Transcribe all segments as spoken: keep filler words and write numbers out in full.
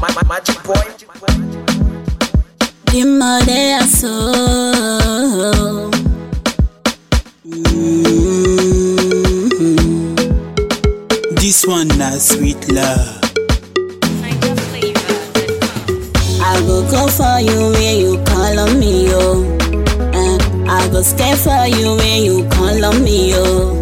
Magic boy. The mother so. Mm-hmm. This one na sweet love. I go go for you when you call on me, yo. Uh, I go stay for you when you call on me, yo.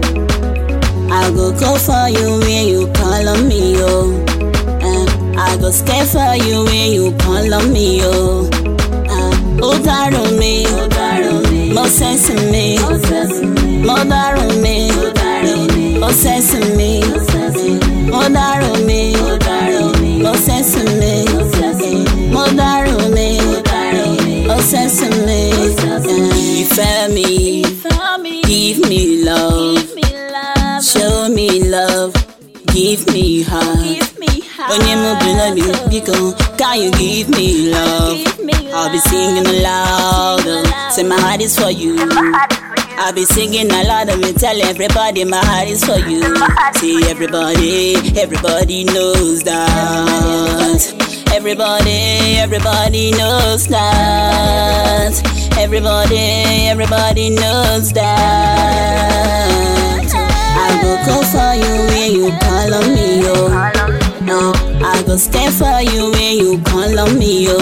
I go go for you when you call on me, yo. Uh, I go stay for you when you call on me, yo. Oh, darling me, more sense in me, more darling me, more sense in me, more darling me, more sense in me, more darling me, more sense in me. Ìfẹ́ mi, give me love, show me love, give me heart. When you move below me, because can you give me love? I'll be singing aloud, say my heart is for you. I'll be singing aloud and tell everybody my heart is for you. See everybody, everybody knows that. Everybody, everybody knows that. Everybody, everybody knows that. I go go for you when you call on me, yo. No, I go stay for you when you call on me, yo.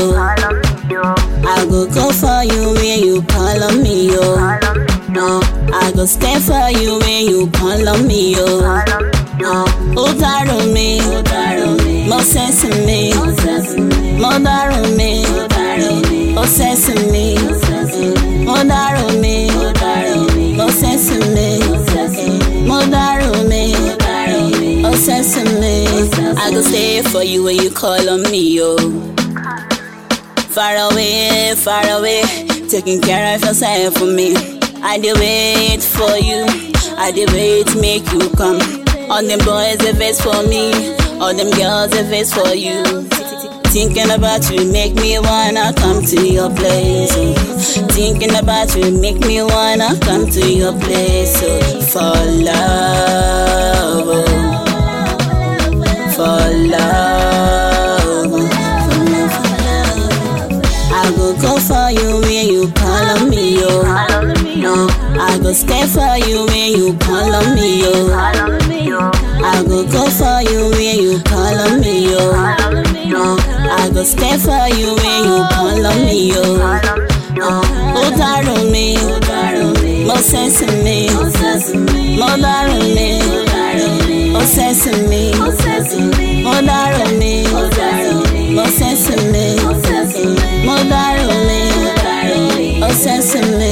I go go for you when you call on me, yo. No, I go stay for you when you call on me, yo. No, oh darling me, more sense in me, more darling me, more sense in me, more darling me, more sense in me, more darling me, more sense in me. I go stay for you when you call on me, yo. Far away, far away, taking care of yourself for me. I did wait for you, I did wait to make you come. All them boys they face for me, all them girls they face for you. Thinking about you make me wanna come to your place. Oh. Thinking about you make me wanna come to your place. Oh. For love, oh. For love, oh. I go go for you when you call on me, yo. No, I go stay for you when you call on me, yo. I go go for you when you call on me, yo. No, I go stay for you when you call on me, yo. No, oh darling me, more sense in me, more darling me, more sense in me, more darling me, more sense in me, more darling me, more sense in me.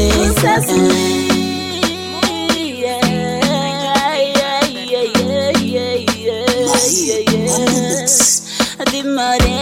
I did my